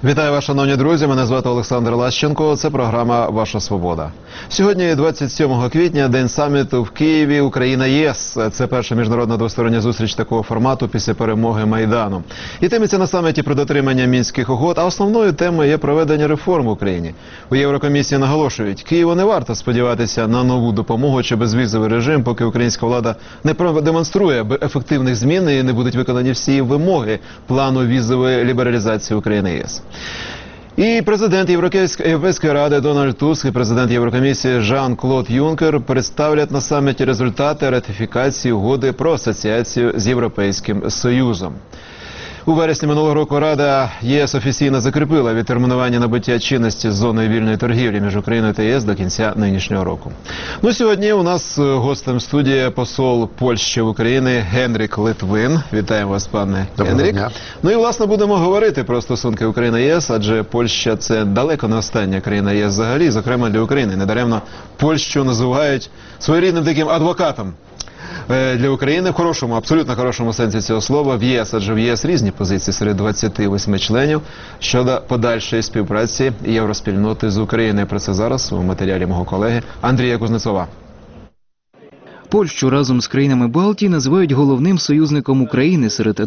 Вітаю вас, шановні друзі, мене звати Олександр Лащенко, це програма «Ваша свобода». Сьогодні 27 квітня, день саміту в Києві Україна-ЄС. Це перша міжнародна двостороння зустріч такого формату після перемоги Майдану. Йтиметься на саміті про дотримання Мінських угод, а основною темою є проведення реформ в Україні. У Єврокомісії наголошують, Києву не варто сподіватися на нову допомогу чи безвізовий режим, поки українська влада не продемонструє ефективних змін і не будуть виконані всі вимоги плану візової лібералізації України-ЄС. І президент Європейської ради Дональд Туск і президент Єврокомісії Жан-Клод Юнкер представлять на саміті результати ратифікації угоди про асоціацію з Європейським Союзом. У вересні минулого року Рада ЄС офіційно закріпила відтермінування набуття чинності з зоною вільної торгівлі між Україною та ЄС до кінця нинішнього року. Ну, сьогодні у нас гостем студії посол Польщі в Україні Генрік Литвин. Вітаємо вас, пане Генрік. Ну і, власне, будемо говорити про стосунки України-ЄС, адже Польща – це далеко не остання країна ЄС взагалі, зокрема для України. Недаремно Польщу називають своєрідним таким адвокатом для України в хорошому, абсолютно хорошому сенсі цього слова в ЄС, адже в ЄС різні позиції серед 28 членів щодо подальшої співпраці євроспільноти з Україною. Про це зараз у матеріалі мого колеги Андрія Кузнецова. Польщу разом з країнами Балтії називають головним союзником України серед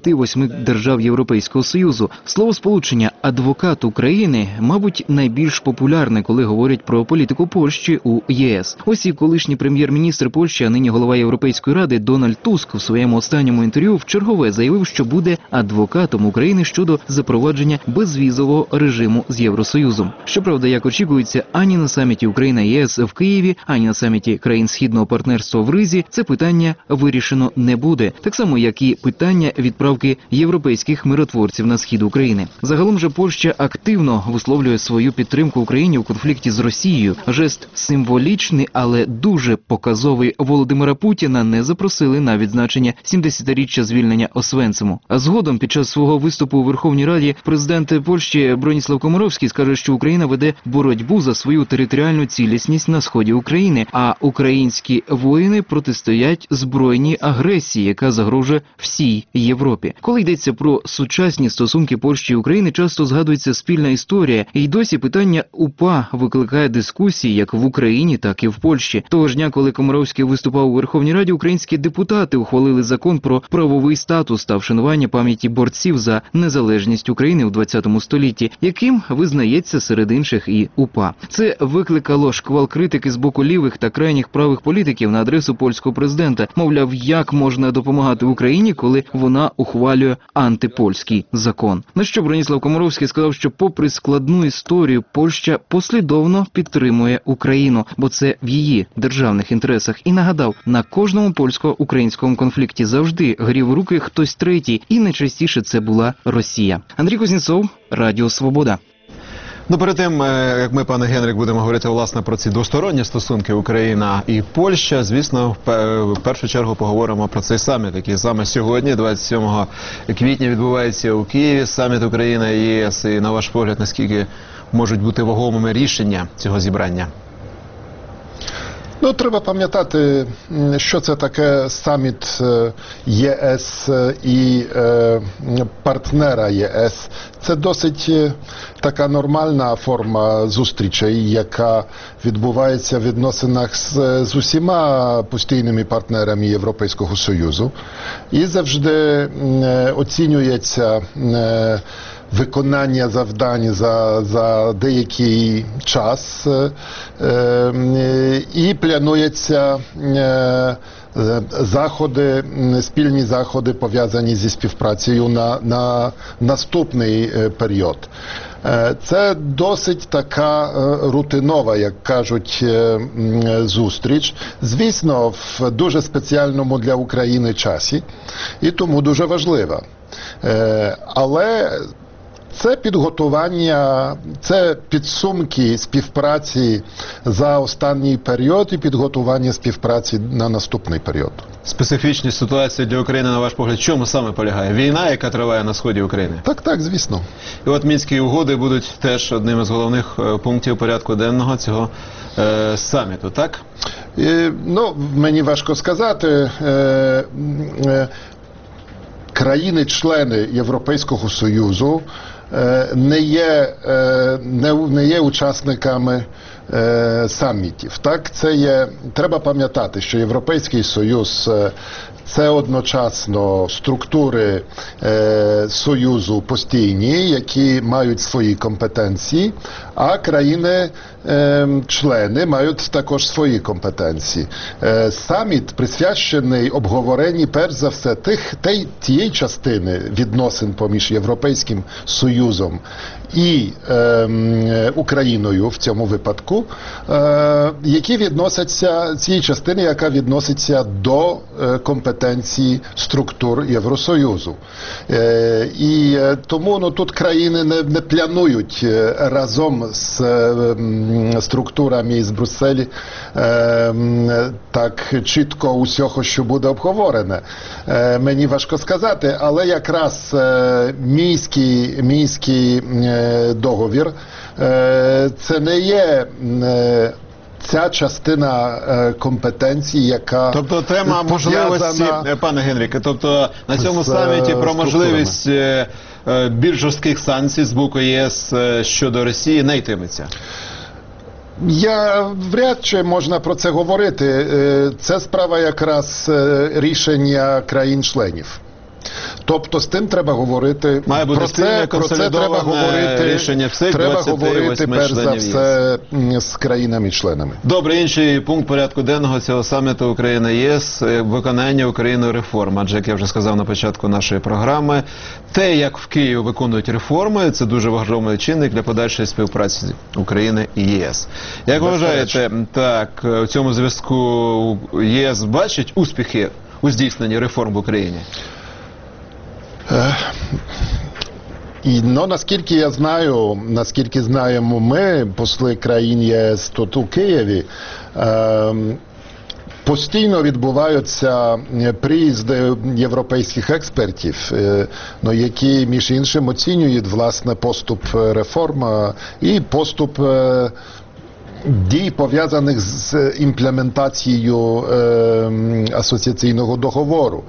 28 держав Європейського Союзу. Словосполучення «адвокат України», мабуть, найбільш популярне, коли говорять про політику Польщі у ЄС. Ось і колишній прем'єр-міністр Польщі, а нині голова Європейської ради Дональд Туск у своєму останньому інтерв'ю вчергове заявив, що буде адвокатом України щодо запровадження безвізового режиму з Євросоюзом. Щоправда, як очікується, ані на саміті Україна-ЄС в Києві, ані на саміті країн Східного партнерства в Ризі це питання вирішено не буде. Так само, як і питання відправки європейських миротворців на схід України. Загалом же Польща активно висловлює свою підтримку Україні у конфлікті з Росією. Жест символічний, але дуже показовий. Володимира Путіна не запросили на відзначення 70-річчя звільнення Освенциму. А згодом, під час свого виступу у Верховній Раді, президент Польщі Броніслав Комаровський скаже, що Україна веде боротьбу за свою територіальну цілісність на сході України, а українські воїни протистоять збройній агресії, яка загрожує всій Європі. Коли йдеться про сучасні стосунки Польщі і України, часто згадується спільна історія, і досі питання УПА викликає дискусії як в Україні, так і в Польщі. Того ж дня, коли Комаровський виступав у Верховній Раді, українські депутати ухвалили закон про правовий статус та вшанування пам'яті борців за незалежність України у 20 столітті, яким визнається серед інших і УПА. Це викликало шквал критики з боку лівих та крайніх правих політиків на адресу польського президента. Мовляв, як можна допомагати Україні, коли вона ухвалює антипольський закон. На що Броніслав Комаровський сказав, що попри складну історію, Польща послідовно підтримує Україну, бо це в її державних інтересах. І нагадав, на кожному польсько-українському конфлікті завжди грів руки хтось третій, і найчастіше це була Росія. Андрій Кузнецов, Радіо Свобода. Ну, перед тим, як ми, пане Генрік, будемо говорити, власне, про ці двосторонні стосунки Україна і Польща, звісно, в першу чергу поговоримо про цей саміт, який саме сьогодні, 27 квітня, відбувається у Києві, саміт Україна і ЄС. І, на ваш погляд, наскільки можуть бути вагомими рішення цього зібрання? Ну, треба пам'ятати, що це таке саміт ЄС і партнера ЄС. Це досить така нормальна форма зустрічей, яка відбувається в відносинах з усіма постійними партнерами Європейського Союзу. І завжди оцінюється виконання завдань за деякий час і плануються заходи, спільні заходи, пов'язані зі співпрацею на наступний період. Це досить така рутинова, як кажуть, зустріч. Звісно, в дуже спеціальному для України часі, і тому дуже важлива. Але це підготування, це підсумки співпраці за останній період і підготування співпраці на наступний період. Специфічність ситуації для України, на ваш погляд, в чому саме полягає? Війна, яка триває на сході України? Так, звісно. І от Мінські угоди будуть теж одним із головних пунктів порядку денного цього саміту, так? Ну, мені важко сказати. Країни-члени Європейського Союзу не є учасниками самітів. Так, треба пам'ятати, що Європейський Союз це одночасно структури Союзу постійні, які мають свої компетенції, а країни-члени мають також свої компетенції. Саміт присвячений обговоренні, перш за все, тієї частини відносин поміж Європейським Союзом і Україною в цьому випадку, які відносяться, цієї частини, яка відноситься до компетенції структур Євросоюзу. І тому тут країни не планують разом з структурами з Брюсселі так чітко усього, що буде обговорене. Мені важко сказати, але якраз Мінський договір це не є ця частина компетенції, яка тобто тема можливості, пане Генріке, тобто на цьому саміті про можливість більш жорстких санкцій з боку ЄС щодо Росії не йтиметься? Вряд чи можна про це говорити. Це справа якраз рішення країн-членів. Тобто з тим треба говорити. Має бути спільне консолідоване рішення всіх 28 перш за членів все з країнами-членами. Добре, інший пункт порядку денного цього саміту Україна-ЄС – виконання Україною реформ. Адже, як я вже сказав на початку нашої програми, те, як в Києві виконують реформи, це дуже важливий чинник для подальшої співпраці України і ЄС. Як ви вважаєте, так, у цьому зв'язку ЄС бачить успіхи у здійсненні реформ в Україні? Наскільки я знаю, наскільки знаємо ми, посли країн ЄС тут у Києві, постійно відбуваються приїзди європейських експертів, які, між іншим, оцінюють, власне, поступ реформ і поступ дій, пов'язаних з імплементацією асоціаційного договору.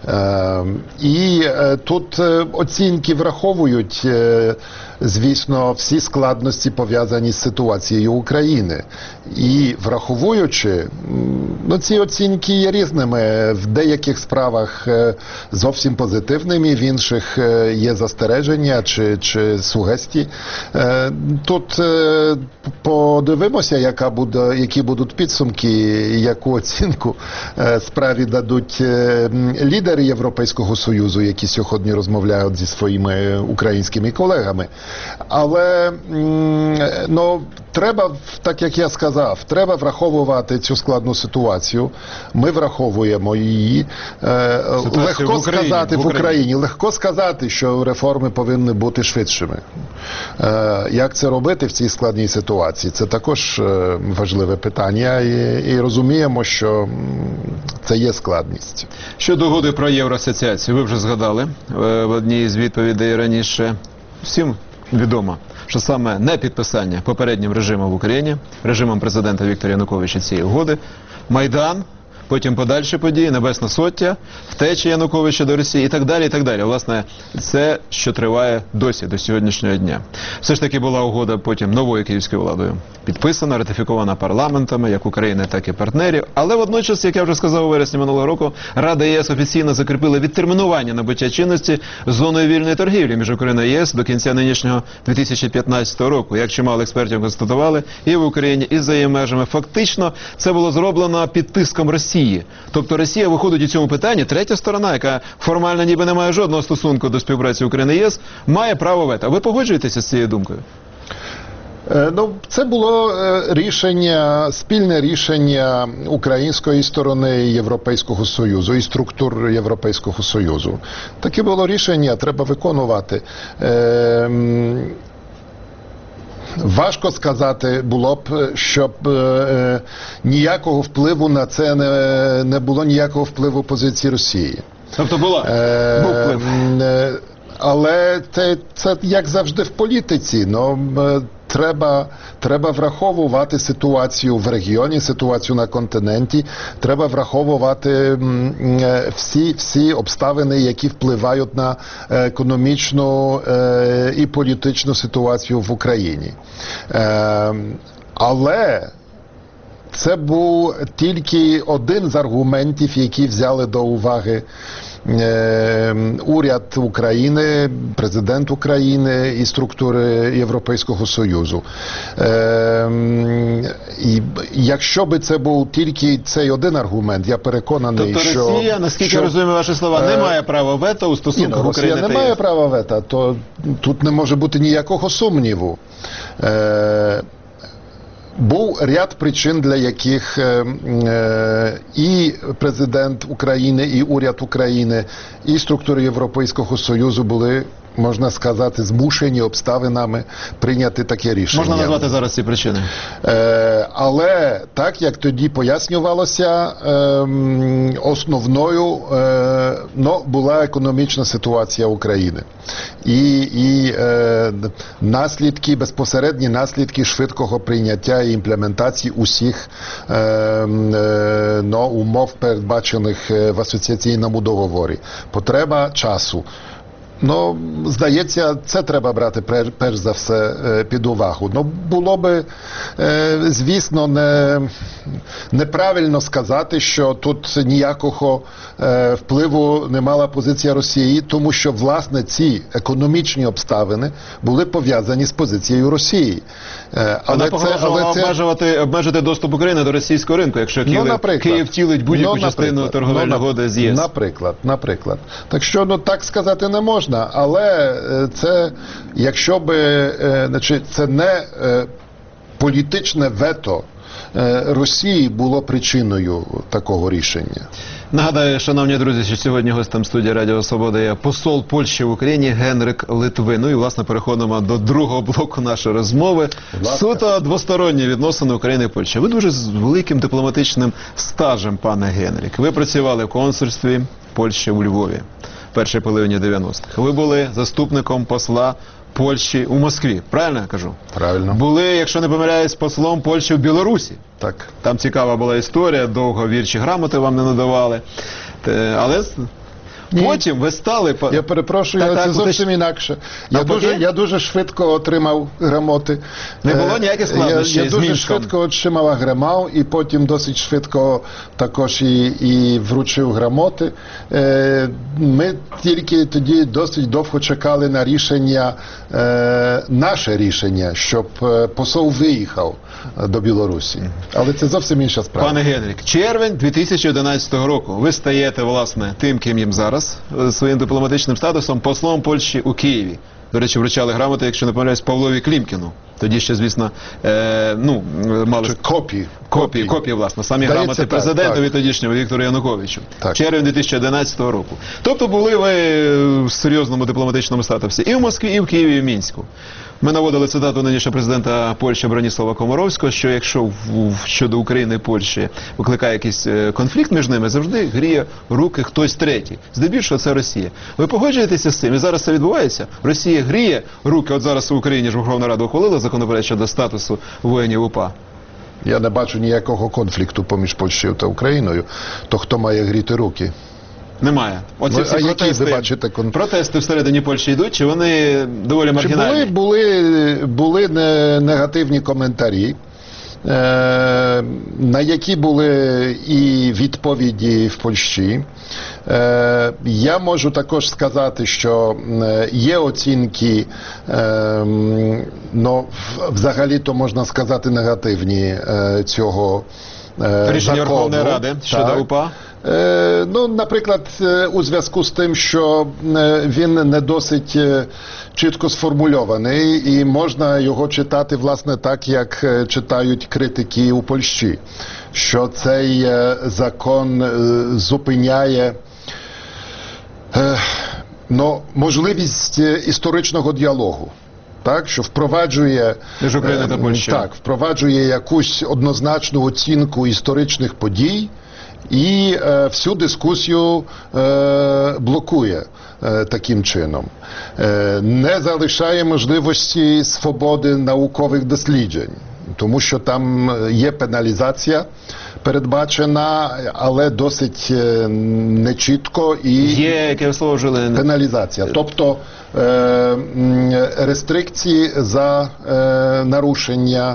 І тут оцінки враховують, звісно, всі складності, пов'язані з ситуацією України. І враховуючи, ці оцінки є різними. В деяких справах зовсім позитивними, в інших є застереження чи сугестії. Тут подивимося, які будуть підсумки, яку оцінку справі дадуть лідери Європейського Союзу, які сьогодні розмовляють зі своїми українськими колегами. Але треба, так як я сказав, треба враховувати цю складну ситуацію. Ми враховуємо її. Легко сказати в Україні, легко сказати, що реформи повинні бути швидшими. Як це робити в цій складній ситуації? Це також важливе питання і розуміємо, що це є складність. Щодо угоди про євроасоціацію, ви вже згадали в одній з відповідей раніше. Всім відомо, що саме не підписання попереднім режимом в Україні, режимом президента Віктора Януковича цієї угоди, Майдан, потім подальші події, Небесна Сотня, втеча Януковича до Росії і так далі, і так далі. Власне, це, що триває досі, до сьогоднішнього дня. Все ж таки була угода потім новою київською владою підписана, ратифікована парламентами, як України, так і партнерів. Але водночас, як я вже сказав у вересні минулого року, Рада ЄС офіційно закріпила відтермінування набуття чинності зоною вільної торгівлі між Україною і ЄС до кінця нинішнього 2015 року. Як чимало експертів констатували, і в Україні, і за її межами. Фактично, це було зроблено під тиском Росії. Тобто Росія виходить у цьому питанні, третя сторона, яка формально ніби не має жодного стосунку до співпраці України і єС, має право вето. Ви погоджуєтеся з цією думкою? Це було спільне рішення української сторони Європейського Союзу і структур Європейського Союзу. Таке було рішення, треба виконувати. Важко сказати було б, щоб ніякого впливу на це не було ніякого впливу позиції Росії. Тобто був вплив? Але це як завжди в політиці. Треба враховувати ситуацію в регіоні, ситуацію на континенті. Треба враховувати всі обставини, які впливають на економічну і політичну ситуацію в Україні. Але це був тільки один з аргументів, які взяли до уваги уряд України, президент України і структури Європейського Союзу. І якщо би це був тільки цей один аргумент, я переконаний, тобто що... Росія, наскільки розумію ваші слова, не має права вето у стосунках України та ЄС? Росія не має права вето, то тут не може бути ніякого сумніву. Був ряд причин, для яких і президент України, і уряд України, і структури Європейського Союзу були, можна сказати, змушені обставинами прийняти таке рішення. Можна назвати зараз ці причини? Але так, як тоді пояснювалося, основною була економічна ситуація України. І наслідки, безпосередні наслідки швидкого прийняття і імплементації усіх умов, передбачених в асоціаційному договорі. Потреба часу. Здається, це треба брати перш за все під увагу. Було би, звісно, неправильно сказати, що тут ніякого впливу не мала позиція Росії, тому що, власне, ці економічні обставини були пов'язані з позицією Росії. Вона погрожувала обмежити доступ України до російського ринку, якщо Київ втілить будь-яку частину торговельної угоди з ЄС. Наприклад. Так що, так сказати не можна. Але це, якщо би, це не політичне вето Росії було причиною такого рішення. Нагадаю, шановні друзі, що сьогодні гостем студії Радіо Свобода є посол Польщі в Україні Генрик Литвин. Ну і, власне, переходимо до другого блоку нашої розмови. Суто двосторонні відносини України і Польщі. Ви дуже з великим дипломатичним стажем, пане Генрик. Ви працювали в консульстві Польщі у Львові в першій половині 90-х. Ви були заступником посла Польщі у Москві. Правильно я кажу? Правильно. Були, якщо не помиляюсь, послом Польщі в Білорусі. Так. Там цікава була історія, довго вірчі грамоти вам не надавали. Але потім ви стали... Я перепрошую, це зовсім інакше. Я дуже швидко отримав грамоти. Не було ніяких складнощів Я дуже швидко отримав грамоту і потім досить швидко також і вручив грамоти. Ми тільки тоді досить довго чекали на рішення, наше рішення, щоб посол виїхав до Білорусі. Але це зовсім інша справа. Пане Генрик, червень 2011 року. Ви стаєте, власне, тим, ким їм зараз, своїм дипломатичним статусом, послом Польщі у Києві. До речі, вручали грамоти, якщо не помиляюсь, Павлові Клімкіну. Тоді ще, звісно, мали... Копії, власне. Самі грамоти президентові тодішнього Віктору Януковичу. Так. Червень 2011 року. Тобто були ви в серйозному дипломатичному статусі і в Москві, і в Києві, і в Мінську. Ми наводили цитату нинішнього президента Польщі Броніслава Комаровського, що якщо щодо України і Польщі викликає якийсь конфлікт між ними, завжди гріє руки хтось третій. Здебільшого це Росія. Ви погоджуєтеся з цим? І зараз це відбувається? Росія гріє руки, от зараз в Україні ж Верховна Рада ухвалила законопроект щодо статусу воїнів УПА. Я не бачу ніякого конфлікту поміж Польщею та Україною. То хто має гріти руки? Немає. Оці всі протести всередині Польщі йдуть, чи вони доволі маргінальні? Були негативні коментарі, на які були і відповіді в Польщі. Я можу також сказати, що є оцінки, взагалі-то можна сказати негативні цього рішення Верховної Ради щодо УПА? Наприклад, у зв'язку з тим, що він не досить чітко сформульований і можна його читати, власне, так, як читають критики у Польщі, що цей закон зупиняє можливість історичного діалогу. Так, що впроваджує впроваджує якусь однозначну оцінку історичних подій і всю дискусію блокує таким чином. Не залишає можливості свободи наукових досліджень, тому що там є пеналізація передбачена, але досить нечітко і Є, яке слово вжили? пеналізація. Тобто рестрикції за нарушення.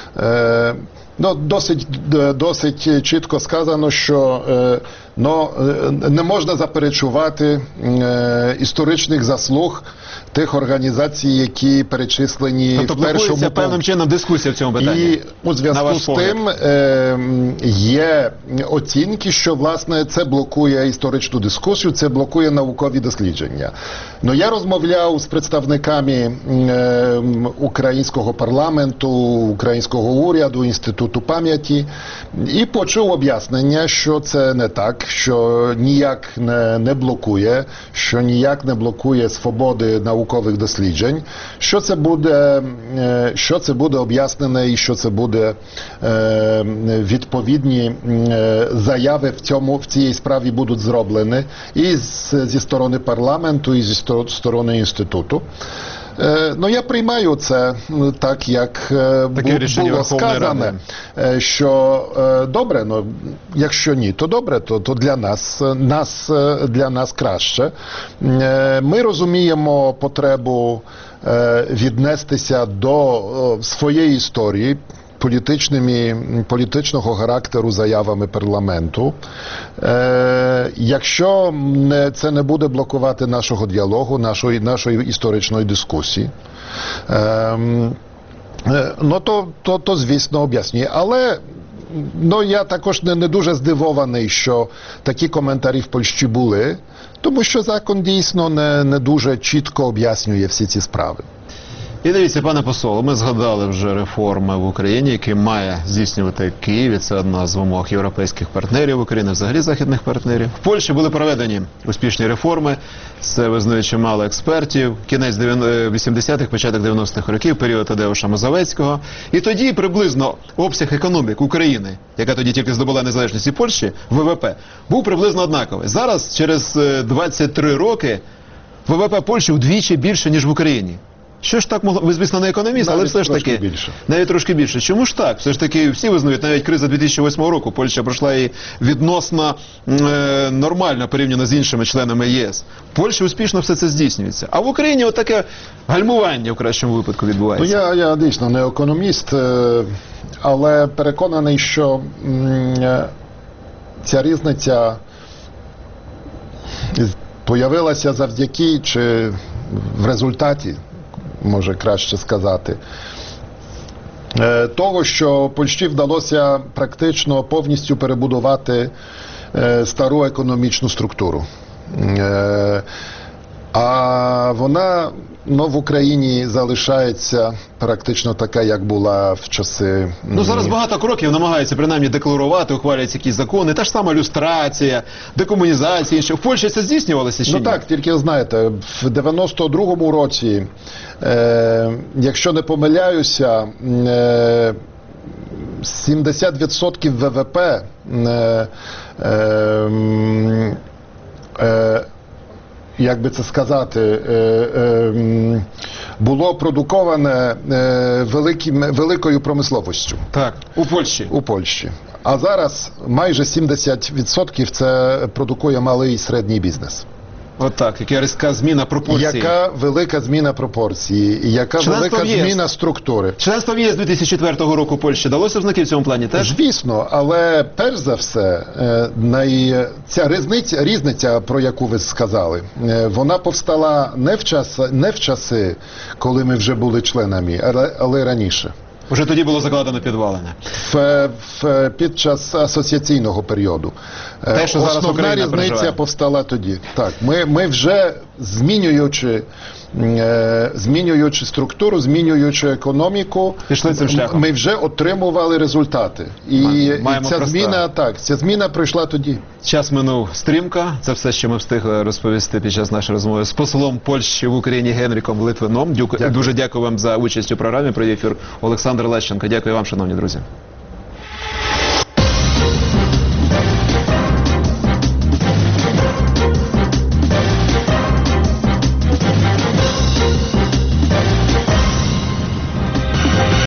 Досить чітко сказано, що не можна заперечувати історичних заслуг тих організацій, які перечислені тобто в першому блокується певним чином дискусія в цьому питанні. І у зв'язку з тим є оцінки, що власне це блокує історичну дискусію, це блокує наукові дослідження. Но я розмовляв з представниками українського парламенту, українського уряду, Інституту пам'яті і почув об'яснення, що це не так, що ніяк не блокує, що ніяк не блокує свободи наукових досліджень, що це буде об'яснене і що це буде відповідні заяви в цій справі будуть зроблені і зі сторони парламенту, і зі сторони інституту. Я приймаю це так, як було сказане, що добре, якщо ні, то добре, то для нас краще. Ми розуміємо потребу віднестися до своєї історії, політичного характеру заявами парламенту. Якщо це не буде блокувати нашого діалогу, нашої історичної дискусії, то звісно, об'яснює. Але я також не дуже здивований, що такі коментарі в Польщі були, тому що закон дійсно не дуже чітко об'яснює всі ці справи. І дивіться, пане посол, ми згадали вже реформи в Україні, які має здійснювати Київ, і це одна з вимог європейських партнерів України, взагалі західних партнерів. В Польщі були проведені успішні реформи, це визнає чимало експертів, кінець 80-х, початок 90-х років, період Тадеуша Мазовецького. І тоді приблизно обсяг економік України, яка тоді тільки здобула незалежність, і Польщі, ВВП, був приблизно однаковий. Зараз, через 23 роки, ВВП Польщі вдвічі більше, ніж в Україні. Що ж так могло? Ви, звісно, не економіст, але все ж таки більше. Навіть трошки більше. Чому ж так? Все ж таки всі визнають, навіть криза 2008 року, Польща пройшла і відносно нормально порівняно з іншими членами ЄС. В Польщі успішно все це здійснюється. А в Україні отаке гальмування в кращому випадку відбувається. Я дійсно не економіст, але переконаний, що ця різниця появилася завдяки чи в результаті, може краще сказати, того, що Польщі вдалося практично повністю перебудувати стару економічну структуру. А вона в Україні залишається практично така, як була в часи... Зараз багато кроків намагаються принаймні декларувати, ухвалюються якісь закони, та ж сама люстрація, декомунізація, інше. В Польщі це здійснювалося чи ні? Так, тільки знаєте, в 92-му році, якщо не помиляюся, 70% ВВП як би це сказати, було продуковане великою промисловістю. Так, у Польщі. У Польщі. А зараз майже 70% це продукує малий і середній бізнес. Отак, яка різка зміна пропорцій. Яка велика зміна пропорцій, яка велика зміна структури. Членство в ЄС 2004 року Польщі далося ознаки в цьому плані теж? Звісно, але перш за все, ця різниця, про яку ви сказали, вона повстала не в часи, коли ми вже були членами, але раніше. Уже тоді було закладено підвалини. Під час асоціаційного періоду. Те, що зараз основна різниця повстала тоді. Так, ми вже змінюючи структуру, змінюючи економіку, пішли цим шляхом. Ми вже отримували результати. І ця зміна пройшла тоді. Час минув стрімко. Це все, що ми встигли розповісти під час нашої розмови з послом Польщі в Україні Генріком Литвином. Дуже дякую вам за участь у програмі. Провів ефір Олександр Лащенко. Дякую вам, шановні друзі.